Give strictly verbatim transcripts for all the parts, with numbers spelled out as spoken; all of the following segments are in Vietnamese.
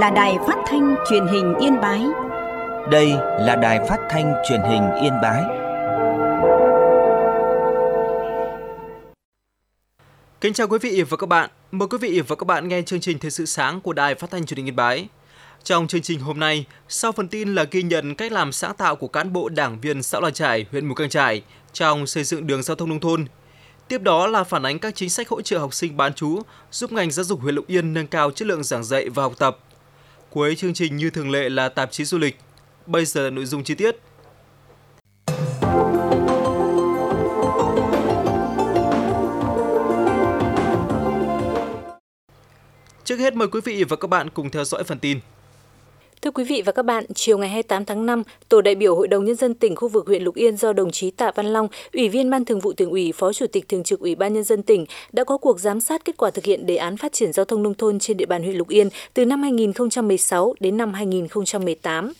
là Đài Phát thanh Truyền hình Yên Bái. Đây là Đài Phát thanh Truyền hình Yên Bái. Kính chào quý vị và các bạn. Mời quý vị và các bạn nghe chương trình Thời sự sáng của Đài Phát thanh Truyền hình Yên Bái. Trong chương trình hôm nay, sau phần tin là ghi nhận cách làm sáng tạo của cán bộ đảng viên xã Lò Chải, huyện Mù Cang Chải trong xây dựng đường giao thông nông thôn. Tiếp đó là phản ánh các chính sách hỗ trợ học sinh bán trú, giúp ngành giáo dục huyện Lục Yên nâng cao chất lượng giảng dạy và học tập. Cuối chương trình như thường lệ là tạp chí du lịch. Bây giờ nội dung chi tiết. Trước hết mời quý vị và các bạn cùng theo dõi phần tin. Thưa quý vị và các bạn, chiều ngày hai mươi tám tháng năm, Tổ đại biểu Hội đồng Nhân dân tỉnh khu vực huyện Lục Yên do đồng chí Tạ Văn Long, Ủy viên Ban Thường vụ Tỉnh ủy, Phó Chủ tịch Thường trực Ủy ban Nhân dân tỉnh đã có cuộc giám sát kết quả thực hiện đề án phát triển giao thông nông thôn trên địa bàn huyện Lục Yên từ năm hai nghìn không trăm mười sáu đến năm hai nghìn không trăm mười tám.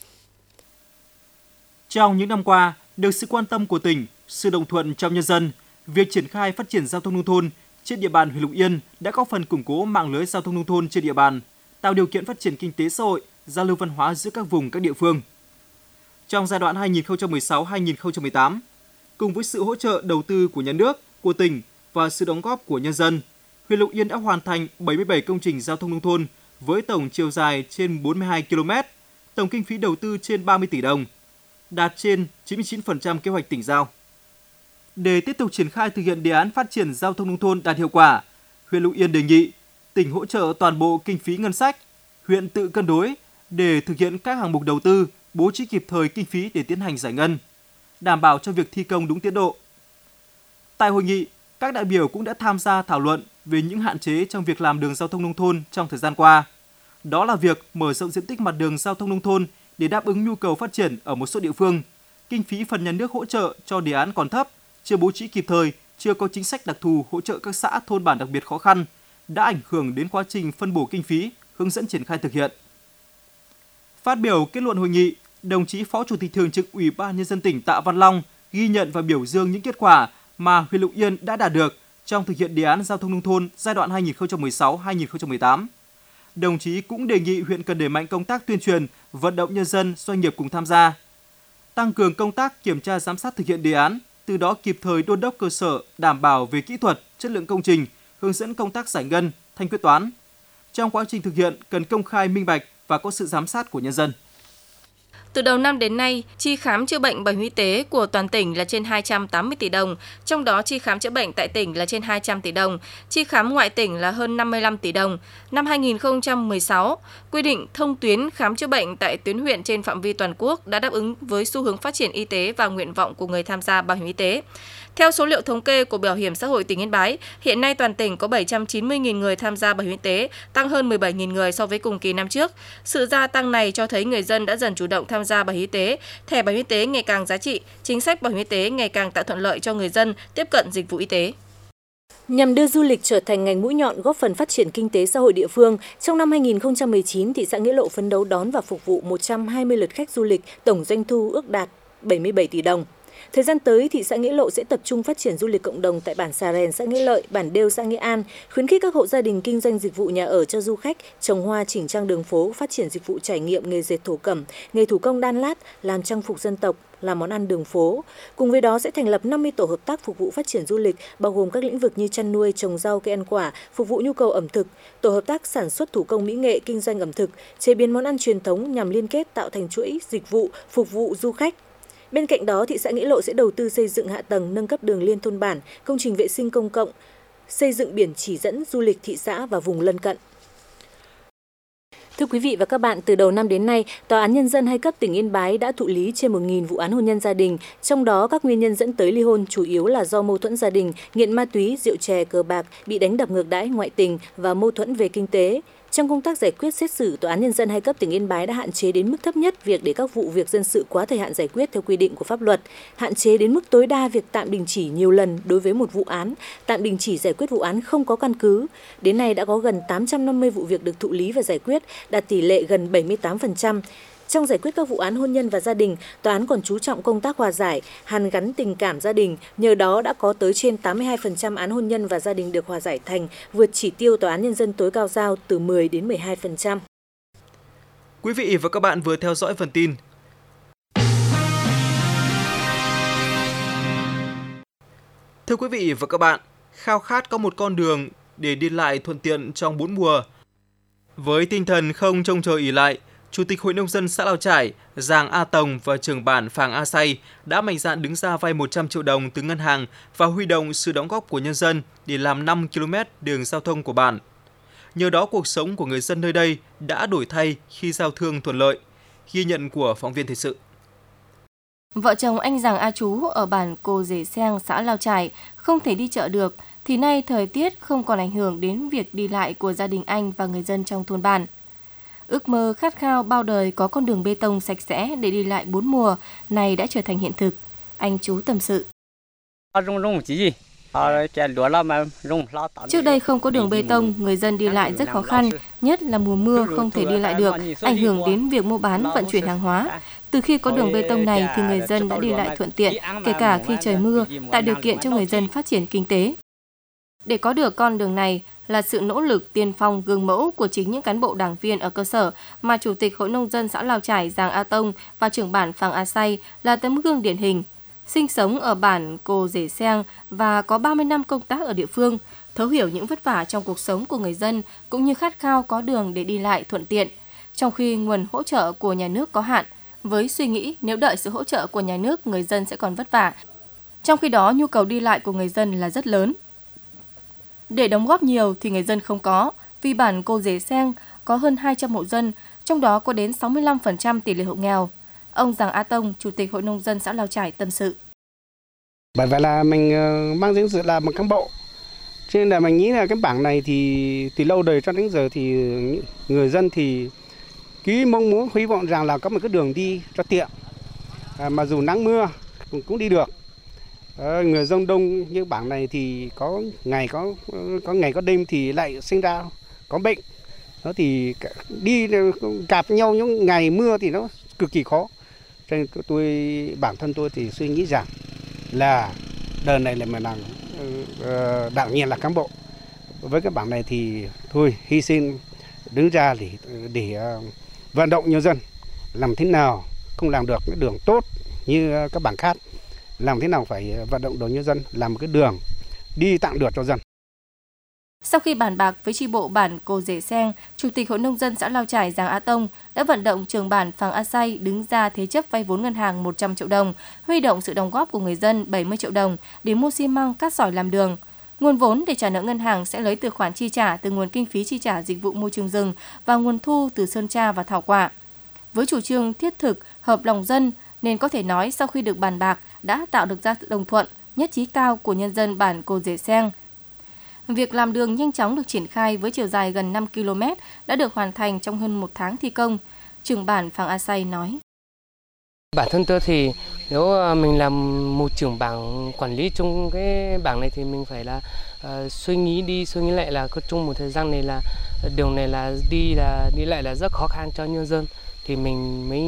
Trong những năm qua, được sự quan tâm của tỉnh, sự đồng thuận trong nhân dân, việc triển khai phát triển giao thông nông thôn trên địa bàn huyện Lục Yên đã góp phần củng cố mạng lưới giao thông nông thôn trên địa bàn, tạo điều kiện phát triển kinh tế xã hội, giao lưu văn hóa giữa các vùng, các địa phương. Trong giai đoạn hai nghìn không trăm mười sáu đến hai nghìn không trăm mười tám, cùng với sự hỗ trợ đầu tư của nhà nước, của tỉnh và sự đóng góp của nhân dân, huyện Lục Yên đã hoàn thành bảy mươi bảy công trình giao thông nông thôn với tổng chiều dài trên bốn mươi hai ki lô mét, tổng kinh phí đầu tư trên ba mươi tỷ đồng, đạt trên chín mươi chín phần trăm kế hoạch tỉnh giao. Để tiếp tục triển khai thực hiện đề án phát triển giao thông nông thôn đạt hiệu quả, huyện Lục Yên đề nghị tỉnh hỗ trợ toàn bộ kinh phí ngân sách, huyện tự cân đối để thực hiện các hạng mục đầu tư, bố trí kịp thời kinh phí để tiến hành giải ngân, đảm bảo cho việc thi công đúng tiến độ. Tại hội nghị, các đại biểu cũng đã tham gia thảo luận về những hạn chế trong việc làm đường giao thông nông thôn trong thời gian qua. Đó là việc mở rộng diện tích mặt đường giao thông nông thôn để đáp ứng nhu cầu phát triển ở một số địa phương. Kinh phí phần nhà nước hỗ trợ cho đề án còn thấp, chưa bố trí kịp thời, chưa có chính sách đặc thù hỗ trợ các xã thôn bản đặc biệt khó khăn, đã ảnh hưởng đến quá trình phân bổ kinh phí, hướng dẫn triển khai thực hiện. Phát biểu kết luận hội nghị, đồng chí Phó Chủ tịch Thường trực Ủy ban Nhân dân tỉnh Tạ Văn Long ghi nhận và biểu dương những kết quả mà huyện Lục Yên đã đạt được trong thực hiện đề án giao thông nông thôn giai đoạn hai nghìn không trăm mười sáu đến hai nghìn không trăm mười tám. Đồng chí cũng đề nghị huyện cần đẩy mạnh công tác tuyên truyền, vận động nhân dân, doanh nghiệp cùng tham gia, tăng cường công tác kiểm tra giám sát thực hiện đề án, từ đó kịp thời đôn đốc cơ sở đảm bảo về kỹ thuật, chất lượng công trình, hướng dẫn công tác giải ngân, thanh quyết toán. Trong quá trình thực hiện cần công khai minh bạch và có sự giám sát của nhân dân. Từ đầu năm đến nay, chi khám chữa bệnh bảo hiểm y tế của toàn tỉnh là trên hai trăm tám mươi tỷ đồng, trong đó chi khám chữa bệnh tại tỉnh là trên hai trăm tỷ đồng, chi khám ngoại tỉnh là hơn năm mươi lăm tỷ đồng. Năm hai nghìn không trăm mười sáu, quy định thông tuyến khám chữa bệnh tại tuyến huyện trên phạm vi toàn quốc đã đáp ứng với xu hướng phát triển y tế và nguyện vọng của người tham gia bảo hiểm y tế. Theo số liệu thống kê của Bảo hiểm xã hội tỉnh Yên Bái, hiện nay toàn tỉnh có bảy trăm chín mươi nghìn người tham gia bảo hiểm y tế, tăng hơn mười bảy nghìn người so với cùng kỳ năm trước. Sự gia tăng này cho thấy người dân đã dần chủ động tham gia bảo hiểm y tế, thẻ bảo hiểm y tế ngày càng giá trị, chính sách bảo hiểm y tế ngày càng tạo thuận lợi cho người dân tiếp cận dịch vụ y tế. Nhằm đưa du lịch trở thành ngành mũi nhọn góp phần phát triển kinh tế xã hội địa phương, trong năm hai nghìn không trăm mười chín, thị xã Nghĩa Lộ phấn đấu đón và phục vụ một trăm hai mươi lượt khách du lịch, tổng doanh thu ước đạt bảy mươi bảy tỷ đồng. Thời gian tới, thị xã Nghĩa Lộ sẽ tập trung phát triển du lịch cộng đồng tại bản Xà Rèn, xã Nghĩa Lợi, bản Đêu, xã Nghĩa An, khuyến khích các hộ gia đình kinh doanh dịch vụ nhà ở cho du khách, trồng hoa, chỉnh trang đường phố, phát triển dịch vụ trải nghiệm nghề dệt thổ cẩm, nghề thủ công đan lát, làm trang phục dân tộc, làm món ăn đường phố. Cùng với đó sẽ thành lập năm mươi tổ hợp tác phục vụ phát triển du lịch, bao gồm các lĩnh vực như chăn nuôi, trồng rau, cây ăn quả, phục vụ nhu cầu ẩm thực, tổ hợp tác sản xuất thủ công mỹ nghệ, kinh doanh ẩm thực, chế biến món ăn truyền thống nhằm liên kết tạo thành chuỗi dịch vụ phục vụ du khách. Bên cạnh đó, thị xã Nghĩa Lộ sẽ đầu tư xây dựng hạ tầng, nâng cấp đường liên thôn bản, công trình vệ sinh công cộng, xây dựng biển chỉ dẫn du lịch thị xã và vùng lân cận. Thưa quý vị và các bạn, từ đầu năm đến nay, Tòa án Nhân dân hai cấp tỉnh Yên Bái đã thụ lý trên một nghìn vụ án hôn nhân gia đình, trong đó các nguyên nhân dẫn tới ly hôn chủ yếu là do mâu thuẫn gia đình, nghiện ma túy, rượu chè, cờ bạc, bị đánh đập ngược đãi, ngoại tình và mâu thuẫn về kinh tế. Trong công tác giải quyết xét xử, Tòa án Nhân dân hai cấp tỉnh Yên Bái đã hạn chế đến mức thấp nhất việc để các vụ việc dân sự quá thời hạn giải quyết theo quy định của pháp luật, hạn chế đến mức tối đa việc tạm đình chỉ nhiều lần đối với một vụ án, tạm đình chỉ giải quyết vụ án không có căn cứ. Đến nay đã có gần tám trăm năm mươi vụ việc được thụ lý và giải quyết, đạt tỷ lệ gần bảy mươi tám phần trăm. Trong giải quyết các vụ án hôn nhân và gia đình, tòa án còn chú trọng công tác hòa giải, hàn gắn tình cảm gia đình. Nhờ đó đã có tới trên tám mươi hai phần trăm án hôn nhân và gia đình được hòa giải thành, vượt chỉ tiêu Tòa án Nhân dân tối cao giao từ mười đến mười hai phần trăm. Quý vị và các bạn vừa theo dõi phần tin. Thưa quý vị và các bạn, khao khát có một con đường để đi lại thuận tiện trong bốn mùa. Với tinh thần không trông chờ ỷ lại, Chủ tịch Hội Nông dân xã Lào Chải, Giàng A Tồng và trưởng bản Phàng A Say đã mạnh dạn đứng ra vay một trăm triệu đồng từ ngân hàng và huy động sự đóng góp của nhân dân để làm năm ki lô mét đường giao thông của bản. Nhờ đó cuộc sống của người dân nơi đây đã đổi thay khi giao thương thuận lợi. Ghi nhận của phóng viên thời sự. Vợ chồng anh Giàng A Chú ở bản Cô Dể Seng, xã Lào Chải không thể đi chợ được, thì nay thời tiết không còn ảnh hưởng đến việc đi lại của gia đình anh và người dân trong thôn bản. Ước mơ khát khao bao đời có con đường bê tông sạch sẽ để đi lại bốn mùa này đã trở thành hiện thực. Anh Chú tâm sự. Trước đây không có đường bê tông, người dân đi lại rất khó khăn, nhất là mùa mưa không thể đi lại được, ảnh hưởng đến việc mua bán vận chuyển hàng hóa. Từ khi có đường bê tông này thì người dân đã đi lại thuận tiện, kể cả khi trời mưa, tạo điều kiện cho người dân phát triển kinh tế. Để có được con đường này là sự nỗ lực tiên phong gương mẫu của chính những cán bộ đảng viên ở cơ sở mà Chủ tịch Hội Nông dân xã Lào Chải Giàng A Tông và trưởng bản Phàng A Say là tấm gương điển hình. Sinh sống ở bản Cô Dể Seng và có ba mươi năm công tác ở địa phương, thấu hiểu những vất vả trong cuộc sống của người dân cũng như khát khao có đường để đi lại thuận tiện. Trong khi nguồn hỗ trợ của nhà nước có hạn, với suy nghĩ nếu đợi sự hỗ trợ của nhà nước người dân sẽ còn vất vả. Trong khi đó nhu cầu đi lại của người dân là rất lớn. Để đóng góp nhiều thì người dân không có, vì bản Cô Dể Seng có hơn hai trăm hộ dân, trong đó có đến sáu mươi lăm phần trăm tỷ lệ hộ nghèo. Ông Giàng A Tông, Chủ tịch Hội Nông dân xã Lào Chải tâm sự. Bởi vậy là mình mang danh dự là một cán bộ. Cho nên là mình nghĩ là cái bảng này thì từ lâu đời cho đến giờ thì người dân thì cứ mong muốn hy vọng rằng là có một cái đường đi cho tiện. À, mà dù nắng mưa cũng, cũng đi được. À, người dân đông như bảng này thì có ngày có có ngày có đêm thì lại sinh ra có bệnh. Đó thì đi gặp nhau những ngày mưa thì nó cực kỳ khó. Cho nên tôi bản thân tôi thì suy nghĩ rằng là đời này là mình làm uh, đảng nhiên là cán bộ. Với cái bảng này thì thôi hy sinh đứng ra để để uh, vận động nhân dân làm thế nào không làm được cái đường tốt như các bảng khác, làm thế nào phải vận động đội nhân dân làm một cái đường đi tặng được cho dân. Sau khi bàn bạc với chi bộ bản Cô Dể Seng, Chủ tịch Hội Nông dân xã Lào Chải Giàng A Tông đã vận động trưởng bản Phàng A Say đứng ra thế chấp vay vốn ngân hàng một trăm triệu đồng, huy động sự đóng góp của người dân bảy mươi triệu đồng để mua xi măng, cát sỏi làm đường. Nguồn vốn để trả nợ ngân hàng sẽ lấy từ khoản chi trả từ nguồn kinh phí chi trả dịch vụ môi trường rừng và nguồn thu từ sơn tra và thảo quả. Với chủ trương thiết thực, hợp lòng dân nên có thể nói sau khi được bàn bạc đã tạo được ra sự đồng thuận, nhất trí cao của nhân dân bản Cô Dể Seng. Việc làm đường nhanh chóng được triển khai với chiều dài gần năm ki lô mét đã được hoàn thành trong hơn một tháng thi công. Trưởng bản Phàng A Say nói. Bản thân tôi thì nếu mình làm một trưởng bản quản lý trong cái bảng này thì mình phải là uh, suy nghĩ đi suy nghĩ lại là có chung một thời gian này là đường này là đi là đi lại là rất khó khăn cho nhân dân, thì mình mới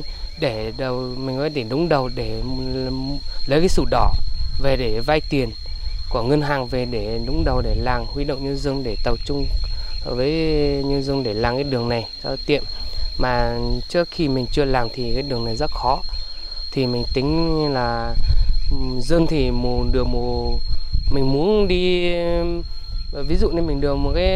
để đầu mình mới để đúng đầu để lấy cái sổ đỏ về để vay tiền của ngân hàng về để đúng đầu để làng huy động nhân dân để tập trung với nhân dân để làm cái đường này cho tiện. Mà trước khi mình chưa làm thì cái đường này rất khó, thì mình tính là dân thì mùa được mùa mình muốn đi, ví dụ như mình được một cái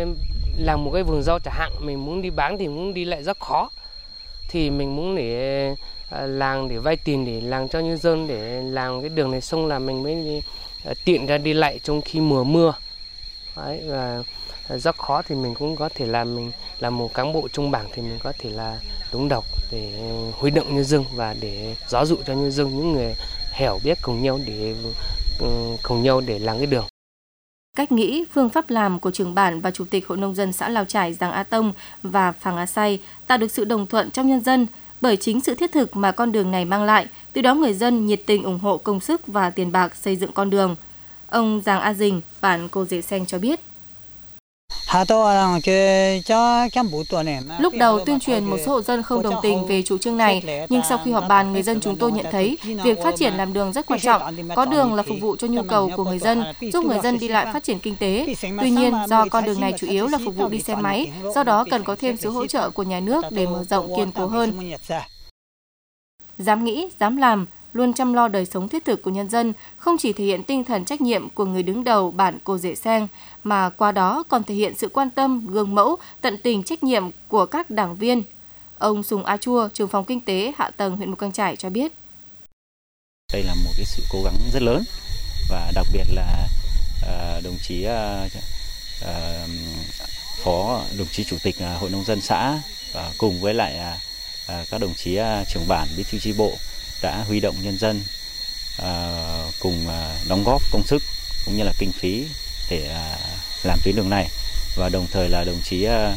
làm một cái vườn rau chẳng hạn, mình muốn đi bán thì muốn đi lại rất khó, thì mình muốn để làng để vay tiền để làm cho nhân dân để làm cái đường này xong là mình mới đi, tiện ra đi lại trong khi mùa mưa. Đấy, và rất khó thì mình cũng có thể làm mình là một cán bộ trung bảng thì mình có thể là đúng độc để huy động nhân dân và để giáo dụ cho nhân dân những người hiểu biết cùng nhau để cùng nhau để làm cái đường. Cách nghĩ, phương pháp làm của trưởng bản và Chủ tịch Hội Nông dân xã Lào Chải Giàng A Tông và Phàng A Say tạo được sự đồng thuận trong nhân dân bởi chính sự thiết thực mà con đường này mang lại, từ đó người dân nhiệt tình ủng hộ công sức và tiền bạc xây dựng con đường. Ông Giàng A Dình, bản Cô Dể Seng cho biết. Lúc đầu tuyên truyền một số hộ dân không đồng tình về chủ trương này, nhưng sau khi họp bàn, người dân chúng tôi nhận thấy việc phát triển làm đường rất quan trọng. Có đường là phục vụ cho nhu cầu của người dân, giúp người dân đi lại phát triển kinh tế. Tuy nhiên, do con đường này chủ yếu là phục vụ đi xe máy, do đó cần có thêm sự hỗ trợ của nhà nước để mở rộng kiên cố hơn. Dám nghĩ, dám làm, luôn chăm lo đời sống thiết thực của nhân dân, không chỉ thể hiện tinh thần trách nhiệm của người đứng đầu bản Cô Dệ Seng, mà qua đó còn thể hiện sự quan tâm, gương mẫu, tận tình trách nhiệm của các đảng viên. Ông Sùng A Chua, trưởng phòng kinh tế hạ tầng huyện Mù Cang Chải cho biết. Đây là một cái sự cố gắng rất lớn và đặc biệt là uh, đồng chí uh, uh, phó đồng chí chủ tịch uh, hội nông dân xã và cùng với lại uh, các đồng chí uh, trưởng bản, bí thư chi bộ đã huy động nhân dân uh, cùng uh, đóng góp công sức cũng như là kinh phí để uh, làm tuyến đường này, và đồng thời là đồng chí uh,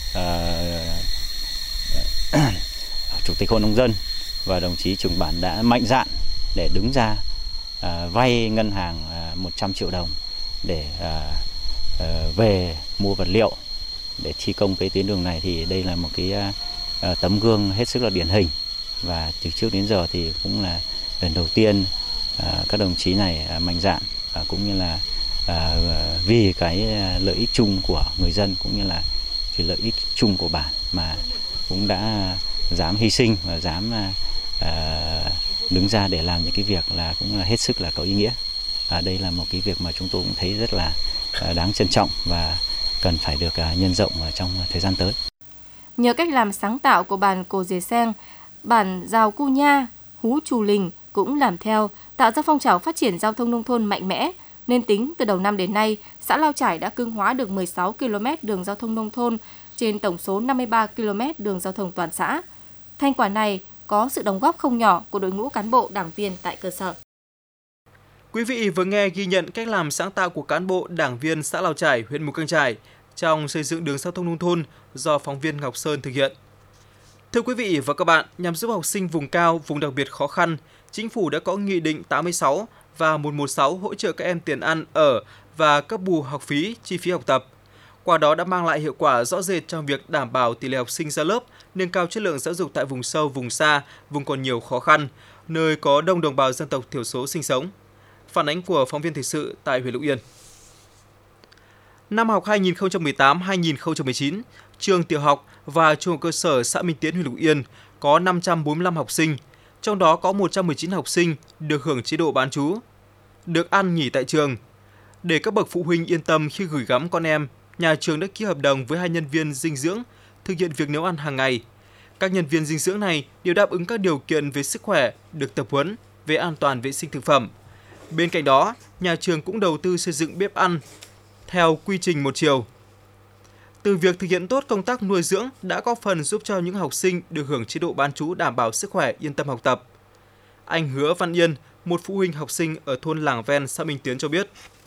uh, chủ tịch hội nông dân và đồng chí trưởng bản đã mạnh dạn để đứng ra uh, vay ngân hàng uh, một trăm triệu đồng để uh, uh, về mua vật liệu để thi công cái tuyến đường này. Thì đây là một cái uh, tấm gương hết sức là điển hình, và từ trước đến giờ thì cũng là lần đầu tiên uh, các đồng chí này uh, mạnh dạn uh, cũng như là uh, vì cái lợi ích chung của người dân cũng như là cái lợi ích chung của bản mà cũng đã dám hy sinh và dám uh, đứng ra để làm những cái việc là cũng là hết sức là có ý nghĩa. Và đây là một cái việc mà chúng tôi cũng thấy rất là uh, đáng trân trọng và cần phải được uh, nhân rộng ở trong thời gian tới. Nhờ cách làm sáng tạo của bản Cô Dê Seng, bản Giào Cu Nha, Hú Trù Lình cũng làm theo, tạo ra phong trào phát triển giao thông nông thôn mạnh mẽ. Nên tính từ đầu năm đến nay, xã Lao Chải đã cưng hóa được mười sáu ki lô mét đường giao thông nông thôn trên tổng số năm mươi ba ki lô mét đường giao thông toàn xã. Thành quả này có sự đóng góp không nhỏ của đội ngũ cán bộ đảng viên tại cơ sở. Quý vị vừa nghe ghi nhận cách làm sáng tạo của cán bộ đảng viên xã Lao Chải, huyện Mù Cang Chải trong xây dựng đường giao thông nông thôn do phóng viên Ngọc Sơn thực hiện. Thưa quý vị và các bạn, nhằm giúp học sinh vùng cao, vùng đặc biệt khó khăn, Chính phủ đã có Nghị định tám mươi sáu và một trăm mười sáu hỗ trợ các em tiền ăn, ở và cấp bù học phí, chi phí học tập. Qua đó đã mang lại hiệu quả rõ rệt trong việc đảm bảo tỷ lệ học sinh ra lớp, nâng cao chất lượng giáo dục tại vùng sâu, vùng xa, vùng còn nhiều khó khăn, nơi có đông đồng bào dân tộc thiểu số sinh sống. Phản ánh của phóng viên thời sự tại huyện Lục Yên. Năm học hai nghìn không trăm mười tám hai nghìn không trăm mười chín, trường tiểu học và trung học cơ sở xã Minh Tiến, huyện Lục Yên có năm trăm bốn mươi lăm học sinh, trong đó có một trăm mười chín học sinh được hưởng chế độ bán trú, được ăn nghỉ tại trường. Để các bậc phụ huynh yên tâm khi gửi gắm con em, nhà trường đã ký hợp đồng với hai nhân viên dinh dưỡng thực hiện việc nấu ăn hàng ngày. Các nhân viên dinh dưỡng này đều đáp ứng các điều kiện về sức khỏe, được tập huấn về an toàn vệ sinh thực phẩm. Bên cạnh đó, nhà trường cũng đầu tư xây dựng bếp ăn theo quy trình một chiều. Từ việc thực hiện tốt công tác nuôi dưỡng đã góp phần giúp cho những học sinh được hưởng chế độ bán trú đảm bảo sức khỏe, yên tâm học tập. Anh Hứa Văn Yên, một phụ huynh học sinh ở thôn Làng Ven, xã Minh Tiến cho biết.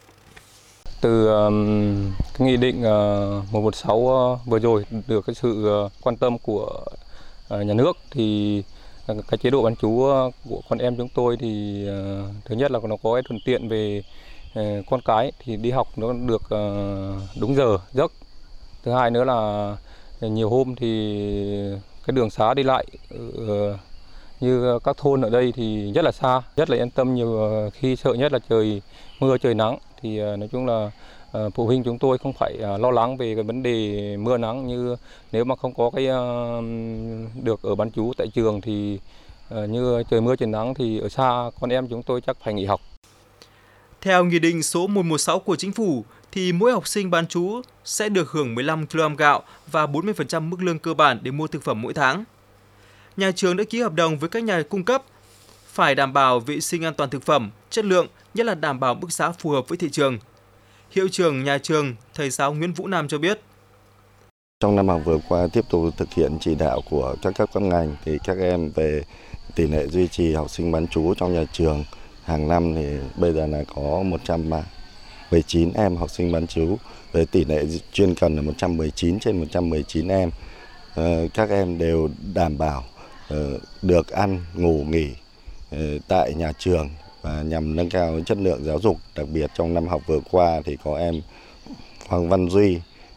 Từ um, cái nghị định uh, một trăm mười sáu uh, vừa rồi được cái sự uh, quan tâm của uh, nhà nước thì uh, cái chế độ bán trú uh, của con em chúng tôi thì uh, thứ nhất là nó có cái thuận tiện về uh, con cái thì đi học nó được uh, đúng giờ giấc. Thứ hai nữa là nhiều hôm thì cái đường xá đi lại uh, như các thôn ở đây thì rất là xa, rất là yên tâm, nhiều khi sợ nhất là trời mưa trời nắng thì nói chung là uh, phụ huynh chúng tôi không phải uh, lo lắng về cái vấn đề mưa nắng, như nếu mà không có cái uh, được ở bán trú tại trường thì uh, như trời mưa trời nắng thì ở xa con em chúng tôi chắc phải nghỉ học. Theo Nghị định số một trăm mười sáu của Chính phủ thì mỗi học sinh bán trú sẽ được hưởng mười lăm ki lô gam gạo và bốn mươi phần trăm mức lương cơ bản để mua thực phẩm mỗi tháng. Nhà trường đã ký hợp đồng với các nhà cung cấp phải đảm bảo vệ sinh an toàn thực phẩm, chất lượng, nhất là đảm bảo mức giá phù hợp với thị trường. Hiệu trưởng nhà trường, thầy giáo Nguyễn Vũ Nam cho biết. Trong năm học vừa qua tiếp tục thực hiện chỉ đạo của các cấp các ngành thì các em về tỷ lệ duy trì học sinh bán trú trong nhà trường hàng năm thì bây giờ là có một trăm mười chín em học sinh bán trú, với tỷ lệ chuyên cần là một trăm mười chín trên một trăm mười chín em. Các em đều đảm bảo được ăn, ngủ, nghỉ tại nhà trường và nhằm nâng cao chất lượng giáo dục. Đặc biệt trong năm học vừa qua thì có em Hoàng Văn Duy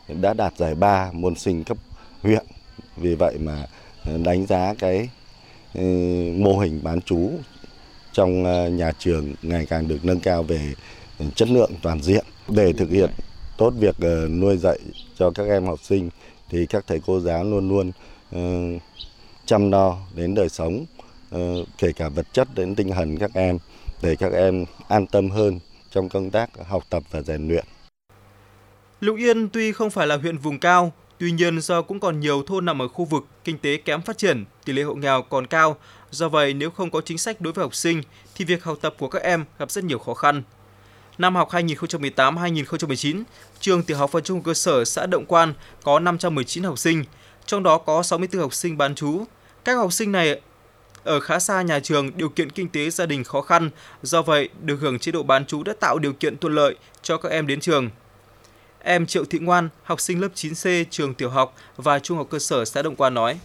đã đạt giải ba môn sinh cấp huyện. Vì vậy mà đánh giá cái mô hình bán trú trong nhà trường ngày càng được nâng cao về chất lượng toàn diện. Để thực hiện tốt việc nuôi dạy cho các em học sinh thì các thầy cô giáo luôn luôn uh, chăm lo đến đời sống, uh, kể cả vật chất đến tinh thần các em, để các em an tâm hơn trong công tác học tập và rèn luyện. Lục Yên tuy không phải là huyện vùng cao, tuy nhiên do cũng còn nhiều thôn nằm ở khu vực kinh tế kém phát triển, tỷ lệ hộ nghèo còn cao. Do vậy, nếu không có chính sách đối với học sinh, thì việc học tập của các em gặp rất nhiều khó khăn. Năm học hai nghìn không trăm mười tám hai nghìn không trăm mười chín, trường tiểu học và trung học cơ sở xã Động Quan có năm trăm mười chín học sinh, trong đó có sáu mươi tư học sinh bán trú. Các học sinh này ở khá xa nhà trường, điều kiện kinh tế gia đình khó khăn, do vậy được hưởng chế độ bán trú đã tạo điều kiện thuận lợi cho các em đến trường. Em Triệu Thị Ngoan, học sinh lớp chín C trường tiểu học và trung học cơ sở xã Động Quan nói: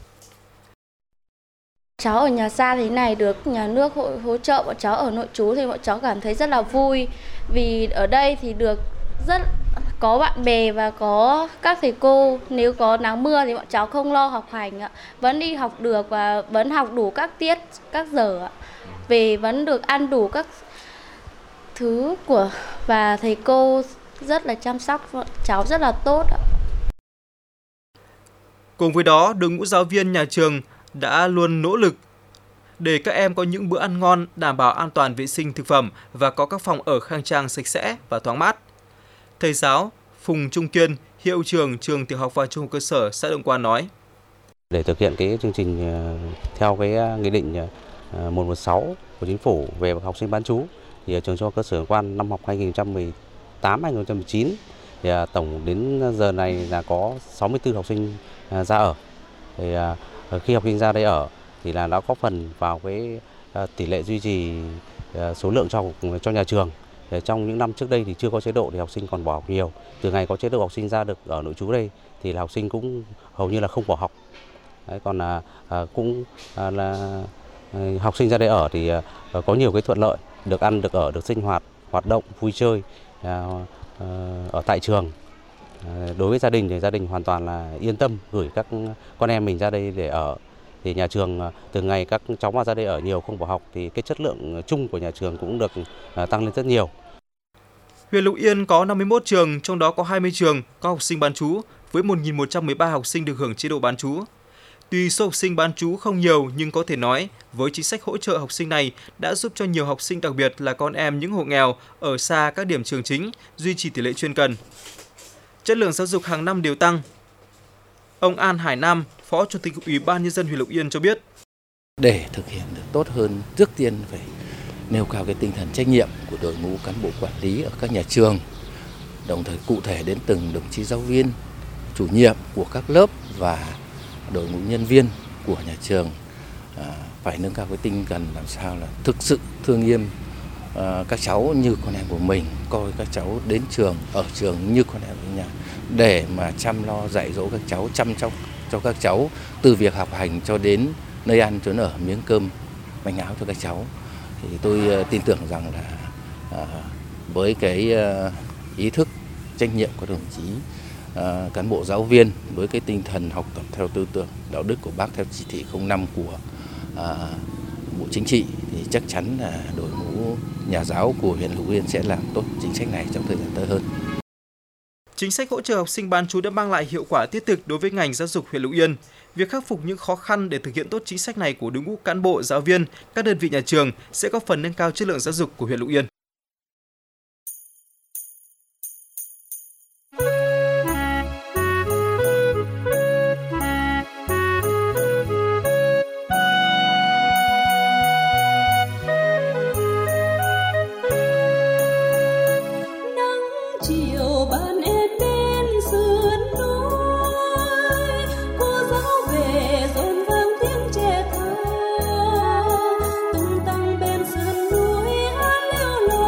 Cháu ở nhà xa thế này được nhà nước hỗ, hỗ trợ bọn cháu ở nội trú thì bọn cháu cảm thấy rất là vui. Vì ở đây thì được rất có bạn bè và có các thầy cô. Nếu có nắng mưa thì bọn cháu không lo học hành ạ. Vẫn đi học được và vẫn học đủ các tiết, các giờ ạ. Về vẫn được ăn đủ các thứ của và thầy cô rất là chăm sóc bọn cháu rất là tốt ạ. Cùng với đó, đội ngũ giáo viên nhà trường đã luôn nỗ lực để các em có những bữa ăn ngon, đảm bảo an toàn vệ sinh thực phẩm và có các phòng ở khang trang sạch sẽ và thoáng mát. Thầy giáo Phùng Trung Kiên, hiệu trưởng trường tiểu học và trung học cơ sở xã Động Quan nói: Để thực hiện cái chương trình theo cái nghị định một một sáu của chính phủ về học sinh bán trú, thì trường trung học cơ sở Động Quan năm học hai nghìn không trăm mười tám hai nghìn không trăm mười chín thì tổng đến giờ này là có sáu mươi tư học sinh ra ở. Thì khi học sinh ra đây ở thì là đã có phần vào cái tỷ lệ duy trì số lượng cho cho nhà trường. Trong những năm trước đây thì chưa có chế độ thì học sinh còn bỏ học nhiều. Từ ngày có chế độ học sinh ra được ở nội trú đây thì là học sinh cũng hầu như là không bỏ học. Đấy, còn là cũng là học sinh ra đây ở thì có nhiều cái thuận lợi, được ăn, được ở, được sinh hoạt, hoạt động, vui chơi ở tại trường. Đối với gia đình thì gia đình hoàn toàn là yên tâm gửi các con em mình ra đây để ở. Thì nhà trường từ ngày các cháu mà ra đây ở nhiều không bỏ học thì cái chất lượng chung của nhà trường cũng được tăng lên rất nhiều. Huyện Lục Yên có năm mươi mốt trường, trong đó có hai mươi trường có học sinh bán trú với một nghìn một trăm mười ba học sinh được hưởng chế độ bán trú. Tuy số học sinh bán trú không nhiều nhưng có thể nói với chính sách hỗ trợ học sinh này đã giúp cho nhiều học sinh, đặc biệt là con em những hộ nghèo ở xa các điểm trường chính, duy trì tỷ lệ chuyên cần. Chất lượng giáo dục hàng năm đều tăng. Ông An Hải Nam, Phó Chủ tịch Ủy ban Nhân dân huyện Lục Yên cho biết: Để thực hiện được tốt hơn, trước tiên phải nêu cao cái tinh thần trách nhiệm của đội ngũ cán bộ quản lý ở các nhà trường, đồng thời cụ thể đến từng đồng chí giáo viên, chủ nhiệm của các lớp và đội ngũ nhân viên của nhà trường à, phải nâng cao cái tinh thần làm sao là thực sự thương yêu à, các cháu như con em của mình, coi các cháu đến trường, ở trường như con em ở nhà, để mà chăm lo dạy dỗ các cháu, chăm sóc cho các cháu từ việc học hành cho đến nơi ăn trốn ở, miếng cơm manh áo cho các cháu. Thì tôi uh, tin tưởng rằng là uh, với cái uh, ý thức trách nhiệm của đồng chí uh, cán bộ giáo viên, với cái tinh thần học tập theo tư tưởng đạo đức của Bác theo chỉ thị không năm của uh, Bộ Chính trị thì chắc chắn là đội ngũ nhà giáo của huyện Lục Yên sẽ làm tốt chính sách này trong thời gian tới hơn. Chính sách hỗ trợ học sinh bán trú đã mang lại hiệu quả thiết thực đối với ngành giáo dục huyện Lục Yên. Việc khắc phục những khó khăn để thực hiện tốt chính sách này của đội ngũ cán bộ, giáo viên, các đơn vị nhà trường sẽ góp phần nâng cao chất lượng giáo dục của huyện Lục Yên. Tung tăng bên sườn núi hát leo lầu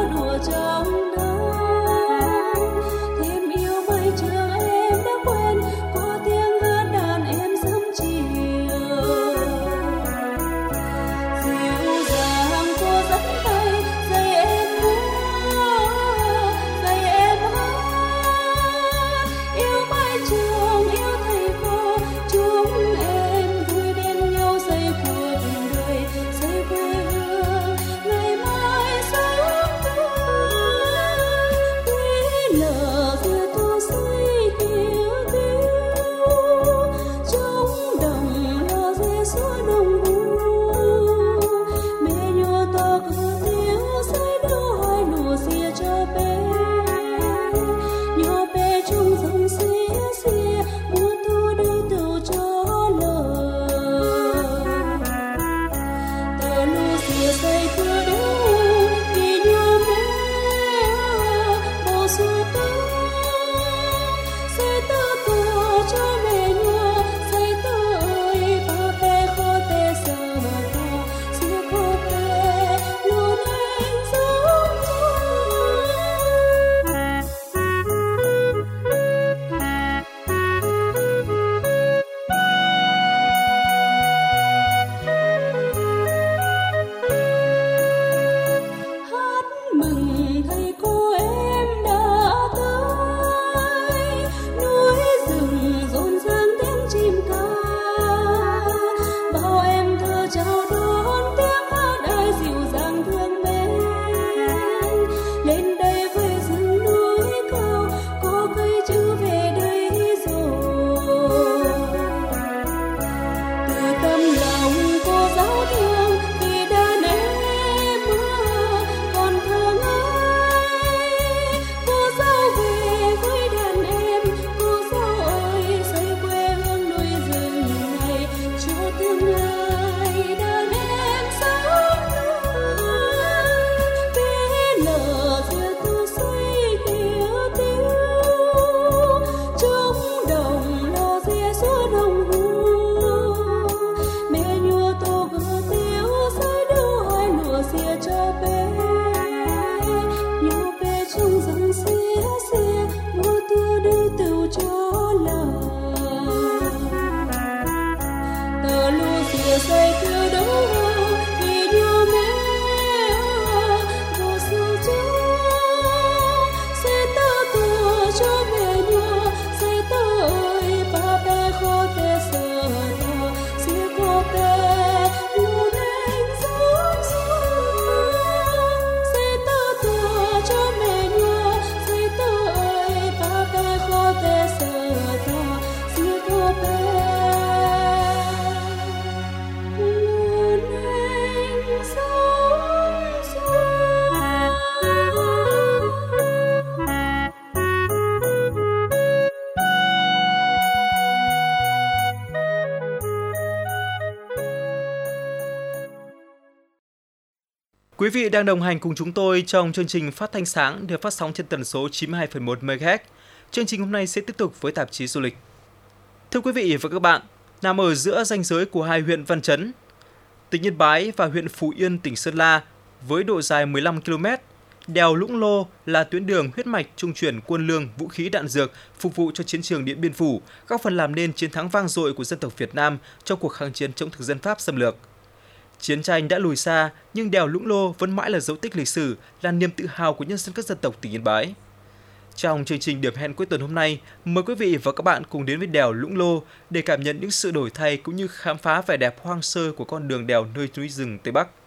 Quý vị đang đồng hành cùng chúng tôi trong chương trình Phát thanh sáng được phát sóng trên tần số chín mươi hai phẩy một mê ga héc. Chương trình hôm nay sẽ tiếp tục với tạp chí du lịch. Thưa quý vị và các bạn, nằm ở giữa ranh giới của hai huyện Văn Chấn, tỉnh Yên Bái và huyện Phú Yên, tỉnh Sơn La, với độ dài mười lăm ki lô mét, đèo Lũng Lô là tuyến đường huyết mạch trung chuyển quân lương, vũ khí đạn dược phục vụ cho chiến trường Điện Biên Phủ, góp phần làm nên chiến thắng vang dội của dân tộc Việt Nam trong cuộc kháng chiến chống thực dân Pháp xâm lược. Chiến tranh đã lùi xa, nhưng đèo Lũng Lô vẫn mãi là dấu tích lịch sử, là niềm tự hào của nhân dân các dân tộc tỉnh Yên Bái. Trong chương trình Điểm hẹn cuối tuần hôm nay, mời quý vị và các bạn cùng đến với đèo Lũng Lô để cảm nhận những sự đổi thay cũng như khám phá vẻ đẹp hoang sơ của con đường đèo nơi núi rừng Tây Bắc.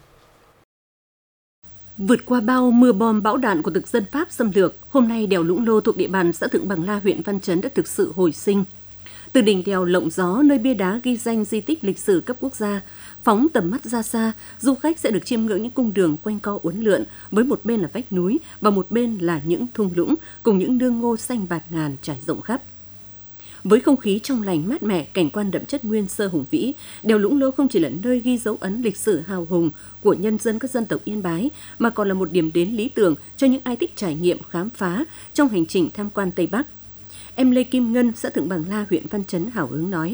Vượt qua bao mưa bom bão đạn của thực dân Pháp xâm lược, hôm nay đèo Lũng Lô thuộc địa bàn xã Thượng Bằng La, huyện Văn Chấn đã thực sự hồi sinh. Từ đỉnh đèo Lộng Gió, nơi bia đá ghi danh di tích lịch sử cấp quốc gia, phóng tầm mắt ra xa, du khách sẽ được chiêm ngưỡng những cung đường quanh co uốn lượn, với một bên là vách núi và một bên là những thung lũng cùng những nương ngô xanh bạt ngàn trải rộng khắp. Với không khí trong lành mát mẻ, cảnh quan đậm chất nguyên sơ hùng vĩ, đèo Lũng Lô không chỉ là nơi ghi dấu ấn lịch sử hào hùng của nhân dân các dân tộc Yên Bái, mà còn là một điểm đến lý tưởng cho những ai thích trải nghiệm khám phá trong hành trình tham quan Tây Bắc. Em Lê Kim Ngân, xã Thượng Bằng La, huyện Văn Chấn hào hứng nói: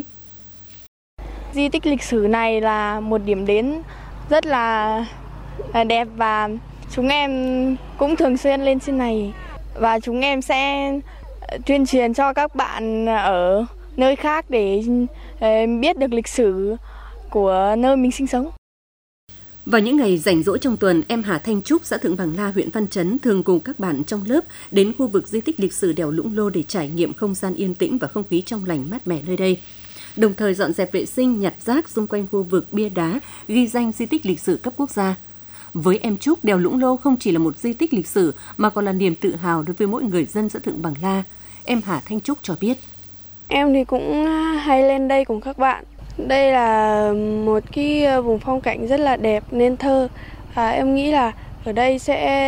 Di tích lịch sử này là một điểm đến rất là, là đẹp và chúng em cũng thường xuyên lên trên này và chúng em sẽ tuyên truyền cho các bạn ở nơi khác để biết được lịch sử của nơi mình sinh sống. Vào những ngày rảnh rỗi trong tuần, em Hà Thanh Trúc, xã Thượng Bằng La, huyện Văn Chấn thường cùng các bạn trong lớp đến khu vực di tích lịch sử đèo Lũng Lô để trải nghiệm không gian yên tĩnh và không khí trong lành mát mẻ nơi đây. Đồng thời dọn dẹp vệ sinh, nhặt rác xung quanh khu vực bia đá ghi danh di tích lịch sử cấp quốc gia. Với em Trúc, đèo Lũng Lô không chỉ là một di tích lịch sử mà còn là niềm tự hào đối với mỗi người dân xã Thượng Bằng La. Em Hà Thanh Trúc cho biết: Em thì cũng hay lên đây cùng các bạn. Đây là một cái vùng phong cảnh rất là đẹp, nên thơ. À, em nghĩ là ở đây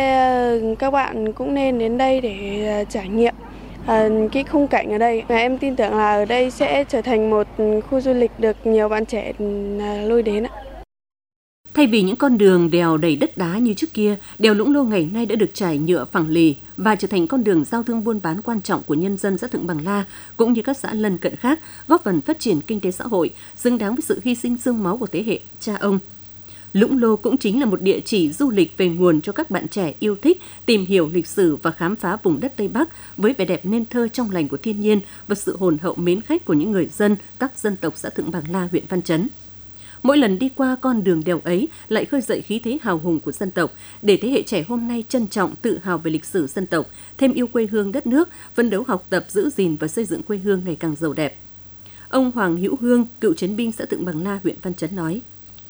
sẽ các bạn cũng nên đến đây để trải nghiệm à, cái khung cảnh ở đây. Và em tin tưởng là ở đây sẽ trở thành một khu du lịch được nhiều bạn trẻ lui đến. Thay vì những con đường đèo đầy đất đá như trước kia, đèo Lũng Lô ngày nay đã được trải nhựa phẳng lì và trở thành con đường giao thương buôn bán quan trọng của nhân dân xã Thượng Bằng La cũng như các xã lân cận khác, góp phần phát triển kinh tế xã hội, xứng đáng với sự hy sinh xương máu của thế hệ cha ông. Lũng Lô cũng chính là một địa chỉ du lịch về nguồn cho các bạn trẻ yêu thích tìm hiểu lịch sử và khám phá vùng đất Tây Bắc với vẻ đẹp nên thơ trong lành của thiên nhiên và sự hồn hậu mến khách của những người dân các dân tộc xã Thượng Bằng La, huyện Văn Chấn. Mỗi lần đi qua con đường đèo ấy lại khơi dậy khí thế hào hùng của dân tộc, để thế hệ trẻ hôm nay trân trọng, tự hào về lịch sử dân tộc, thêm yêu quê hương đất nước, phấn đấu học tập, giữ gìn và xây dựng quê hương ngày càng giàu đẹp. Ông Hoàng Hữu Hương, cựu chiến binh xã Thượng Bằng La, huyện Văn Chấn nói: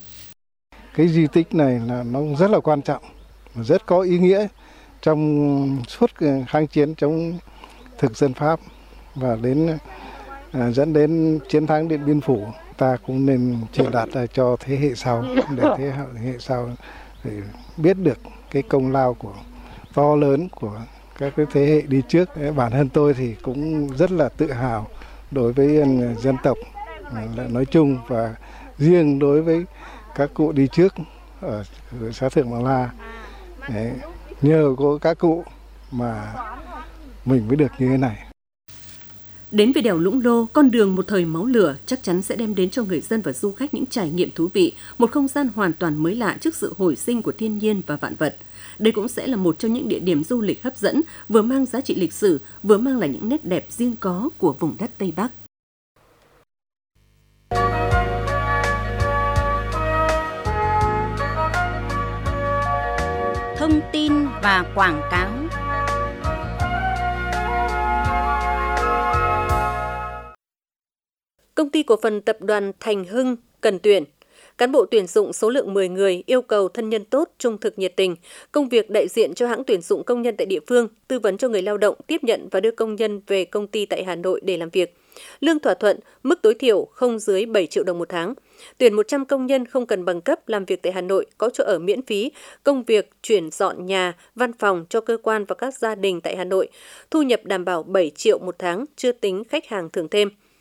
Cái di tích này là nó rất là quan trọng, rất có ý nghĩa trong suốt kháng chiến chống thực dân Pháp và đến à, dẫn đến chiến thắng Điện Biên Phủ. Ta cũng nên truyền đạt cho thế hệ sau, để thế hệ sau để biết được cái công lao của to lớn của các cái thế hệ đi trước. Bản thân tôi thì cũng rất là tự hào đối với dân tộc nói chung và riêng đối với các cụ đi trước ở xã Thượng Bằng La. Đấy, nhờ có các cụ mà mình mới được như thế này. Đến với đèo Lũng Lô, con đường một thời máu lửa chắc chắn sẽ đem đến cho người dân và du khách những trải nghiệm thú vị, một không gian hoàn toàn mới lạ trước sự hồi sinh của thiên nhiên và vạn vật. Đây cũng sẽ là một trong những địa điểm du lịch hấp dẫn, vừa mang giá trị lịch sử, vừa mang lại những nét đẹp riêng có của vùng đất Tây Bắc. Thông tin và quảng cáo. Công ty cổ phần tập đoàn Thành Hưng cần tuyển. Cán bộ tuyển dụng số lượng mười người, yêu cầu thân nhân tốt, trung thực, nhiệt tình. Công việc đại diện cho hãng tuyển dụng công nhân tại địa phương, tư vấn cho người lao động, tiếp nhận và đưa công nhân về công ty tại Hà Nội để làm việc. Lương thỏa thuận, mức tối thiểu không dưới bảy triệu đồng một tháng. Tuyển một trăm công nhân không cần bằng cấp, làm việc tại Hà Nội, có chỗ ở miễn phí, công việc chuyển dọn nhà, văn phòng cho cơ quan và các gia đình tại Hà Nội. Thu nhập đảm bảo bảy triệu một tháng, chưa tính khách hàng thưởng thêm.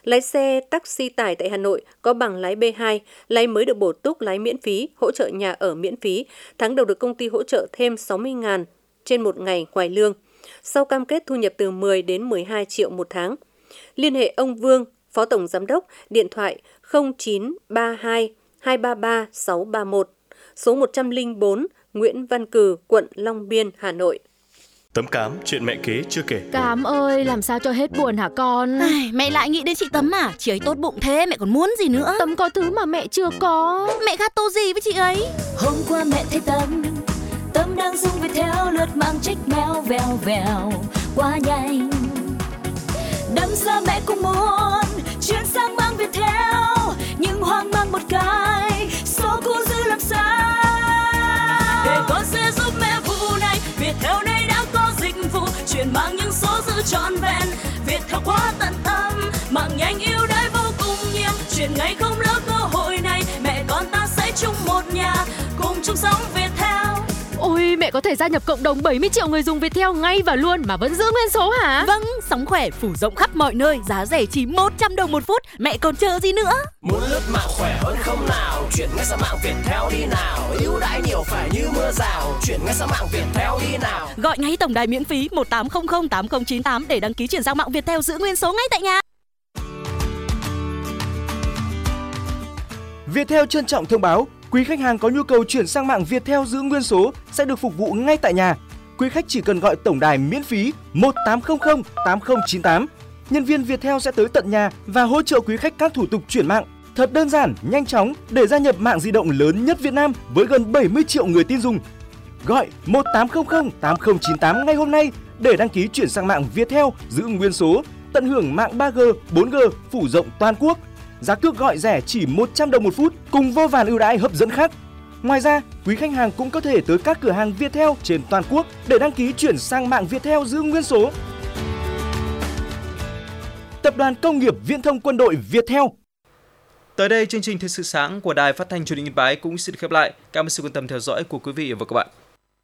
Lái xe taxi tải tại Hà Nội có bằng lái B hai, lái mới được bổ túc lái miễn phí, hỗ trợ nhà ở miễn phí. Tháng đầu được công ty hỗ trợ thêm sáu mươi nghìn trên một ngày ngoài lương. Sau cam kết thu nhập từ mười đến mười hai triệu một tháng. Liên hệ ông Vương, Phó Tổng Giám đốc, điện thoại không chín ba hai hai ba ba sáu ba mốt, số một trăm lẻ bốn Nguyễn Văn Cừ, quận Long Biên, Hà Nội. Tấm Cám, chuyện mẹ kế chưa kể. Cám ơi, làm sao cho hết buồn hả con? Ai, mẹ lại nghĩ đến chị Tấm à? Chị ấy tốt bụng thế, mẹ còn muốn gì nữa? Tấm có thứ mà mẹ chưa có. Mẹ khác tô gì với chị ấy? Hôm qua mẹ thấy Tấm, Tấm đang dùng Viettel lướt mạng trích mèo vèo vèo quá nhanh. Đâm ra mẹ cũng muốn chuyển sang mang Viettel, nhưng hoang mang một cái, số cũ giữ làm sao? Để con sẽ giúp mẹ vụ này, Viettel này đã có dịch vụ chuyển mạng những số giữ trọn vẹn. Viettel quá tận tâm, mạng nhanh ưu đãi vô cùng nhiều, chuyển ngay không lỡ cơ hội này. Mẹ con ta sẽ chung một nhà, cùng chung sống Viettel. Ôi, mẹ có thể gia nhập cộng đồng bảy mươi triệu người dùng Viettel ngay và luôn mà vẫn giữ nguyên số hả? Vâng, sóng khỏe phủ rộng khắp mọi nơi, giá rẻ chỉ một trăm đồng một phút. Mẹ còn chờ gì nữa? Muốn lướt mạng khỏe hơn không nào? Chuyển ngay sang mạng Viettel đi nào. Ưu đãi nhiều phải như mưa rào. Chuyển ngay sang mạng Viettel đi nào. Gọi ngay tổng đài miễn phí một tám không không tám không chín tám để đăng ký chuyển sang mạng Viettel giữ nguyên số ngay tại nhà. Viettel trân trọng thông báo, quý khách hàng có nhu cầu chuyển sang mạng Viettel giữ nguyên số sẽ được phục vụ ngay tại nhà. Quý khách chỉ cần gọi tổng đài miễn phí một tám không không tám không chín tám. Nhân viên Viettel sẽ tới tận nhà và hỗ trợ quý khách các thủ tục chuyển mạng. Thật đơn giản, nhanh chóng để gia nhập mạng di động lớn nhất Việt Nam với gần bảy mươi triệu người tin dùng. Gọi một tám không không tám không chín tám ngay hôm nay để đăng ký chuyển sang mạng Viettel giữ nguyên số, tận hưởng mạng ba G, bốn G phủ rộng toàn quốc. Giá cước gọi rẻ chỉ một trăm đồng một phút cùng vô vàn ưu đãi hấp dẫn khác. Ngoài ra, quý khách hàng cũng có thể tới các cửa hàng Viettel trên toàn quốc để đăng ký chuyển sang mạng Viettel giữ nguyên số. Tập đoàn Công nghiệp Viễn thông Quân đội Viettel. Tới đây, chương trình Thời sự sáng của Đài Phát thanh Truyền hình Yên Bái cũng xin khép lại. Cảm ơn sự quan tâm theo dõi của quý vị và các bạn.